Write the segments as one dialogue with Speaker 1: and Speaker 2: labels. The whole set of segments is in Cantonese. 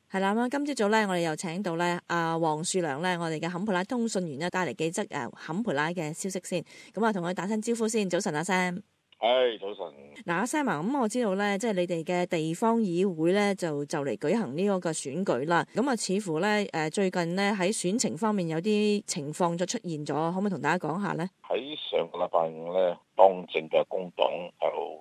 Speaker 1: 係啦，咁今朝早咧，我哋又請到咧黃樹良咧，我哋嘅坎培拉通訊員咧，帶嚟幾則坎培拉嘅消息先。咁啊，同佢打聲招呼先。早晨，阿 Sam。
Speaker 2: 係早晨。
Speaker 1: 嗱，阿 Sam 啊，咁我知道咧，即係你哋嘅地方議會咧，就嚟舉行呢個選舉啦。咁啊，似乎咧最近咧喺選情方面有啲情況就出現咗，可唔可以同大家講下咧？
Speaker 2: 喺上個禮拜五咧，當政嘅工黨有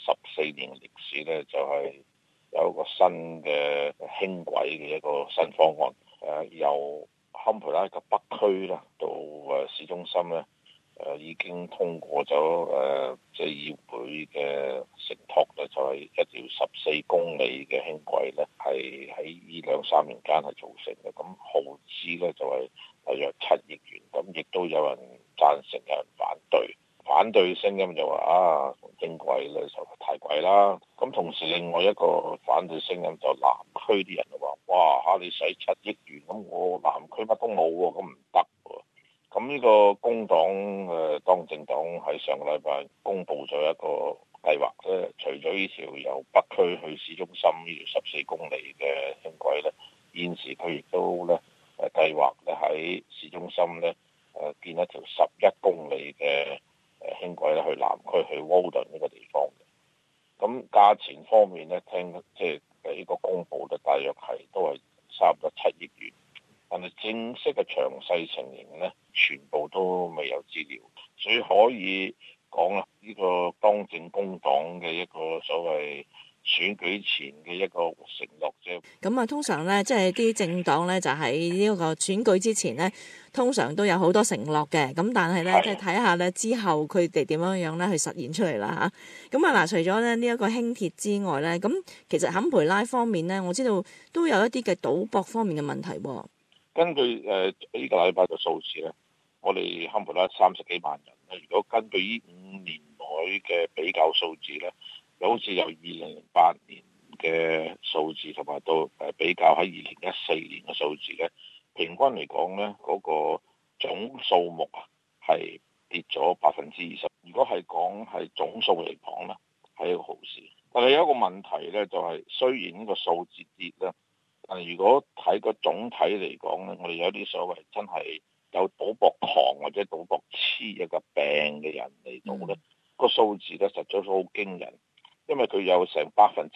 Speaker 2: 14年歷史咧，就係有一個新嘅輕軌嘅一個新方案。由坎培拉嘅北區啦到市中心咧。已經通過咗即係議會嘅承託咧，就係一條14公里嘅輕軌咧，係喺呢2-3年間係造成嘅。咁耗資咧就係大約7億元。咁亦都有人贊成，有人反對。反對聲音就話輕軌咧就太貴啦。咁同時另外一個反對聲音就南區啲人就話：哇你使7億元，咁我南區乜都冇喎，咁唔得喎。咁呢個工黨當政黨喺上個禮拜公布咗一個計劃咧，除咗呢條由北區去市中心呢條14公里嘅輕軌咧，現時佢亦都咧計劃咧喺市中心咧建一條11公里嘅輕軌咧去南區去 Walden 呢個地方嘅。咁價錢方面咧，聽即係呢個公布咧，大約都係差唔多7億元。但係正式嘅詳細情形咧，全部都未有資料，所以可以講啊，呢個當政工黨嘅一個所謂選舉前嘅一個承諾啫。
Speaker 1: 咁啊，通常咧，即係啲政黨咧，就喺呢個選舉之前咧，通常都有好多承諾嘅。咁但係咧，即係睇下咧之後佢哋點樣樣咧去實現出嚟啦嚇。咁啊嗱，除咗咧呢一個輕鐵之外咧，咁其實坎培拉方面咧，我知道都有一啲嘅賭博方面嘅問題喎。
Speaker 2: 根據呢個禮拜嘅數字咧，我哋坎培拉30幾萬人咧。如果根據呢5年內嘅比較數字咧，好似由2008年嘅數字同埋到比較喺2014年嘅數字咧，平均嚟講咧，嗰個總數目啊係跌咗20%。如果係講係總數嚟講咧，係一個好事。但係有一個問題咧，就係雖然呢個數字跌咧。但係如果睇個總體嚟講咧，我哋有啲所謂真係有賭博狂或者賭博痴一個病嘅人嚟到咧，個數字咧實在都好驚人，因為佢有成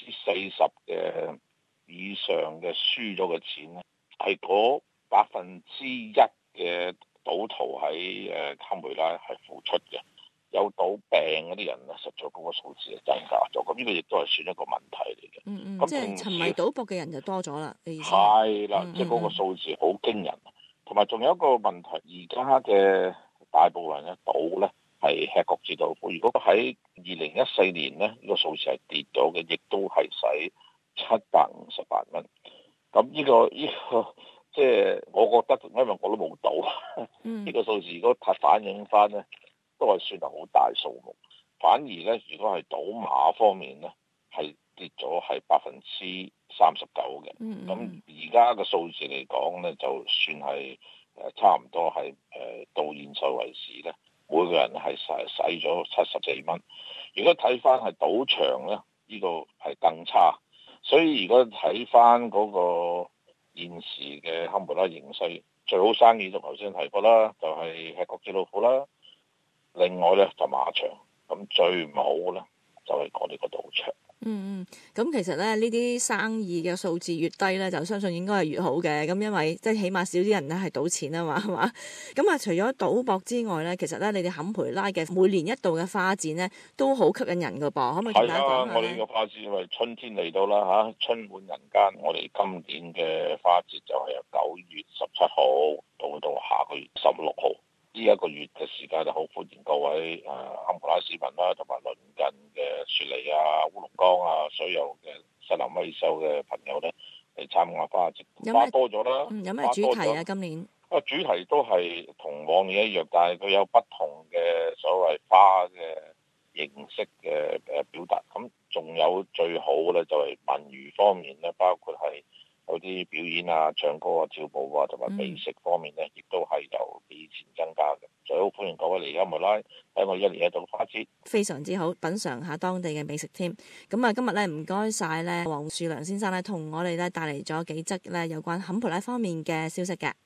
Speaker 2: 40%嘅以上嘅輸咗嘅錢咧，係嗰1%嘅賭徒喺坎培拉係付出嘅。有賭病嗰啲人咧，實在嗰個數字係增加咗，咁呢個亦都係算一個問題嚟嘅。咁
Speaker 1: 即係沉迷賭博嘅人就多咗啦，你意思
Speaker 2: 係啦，即係嗰個數字好驚人。同埋仲有一個問題，而家嘅大部分人嘅賭咧係吃角子賭博。如果喺2014年咧，呢個數字係跌咗嘅，亦都係使750萬蚊。咁呢個即係我覺得，因為我都冇賭，呢個數字如果反映翻咧，都係算係好大數目。反而咧，如果係賭馬方面咧，係跌咗係39%嘅。咁而家嘅數字嚟講咧，就算係差唔多係到現在為止咧，每個人係使咗74蚊。如果睇翻係賭場咧，呢個係更差。所以如果睇翻嗰個現時嘅坎培拉形勢，最好生意就頭先提過啦，就係吃角子老虎啦。另外咧就馬場，咁最唔好咧就係我哋個賭場。
Speaker 1: 咁其實咧呢啲生意嘅數字越低咧，就相信應該係越好嘅。咁因為即係起碼少啲人咧係賭錢啊嘛，係嘛？咁啊，除咗賭博之外咧，其實咧你哋坎培拉嘅每年一度嘅花展咧都好吸引人噶噃，可唔可以同大家講下？
Speaker 2: 我哋呢個花展因為春天嚟到啦嚇，春滿人間。我哋今年嘅花節就係由9月17號到下個月16號。呢一個月嘅時間就好歡迎各位坎培拉市民啦，同埋鄰近嘅雪梨啊、烏龍崗啊，所有嘅新南威秀嘅朋友咧嚟參加花節。花多咗啦，
Speaker 1: 有咩主題啊？今年
Speaker 2: 主題都係同往年一樣，但係佢有不同嘅所謂花嘅形式嘅表達。咁仲有最好咧，就係文娛方面咧，包括係有啲表演啊、唱歌啊、跳舞啊，同埋美食方面咧，亦都係由以前增加嘅。 最好歡迎各位嚟嘉木拉喺我一年一度花節，
Speaker 1: 非常之好，品嚐下當地嘅美食添。咁啊，今日咧唔該晒咧黃樹良先生咧，同我哋咧帶嚟咗幾則咧有關坎培拉方面嘅消息嘅。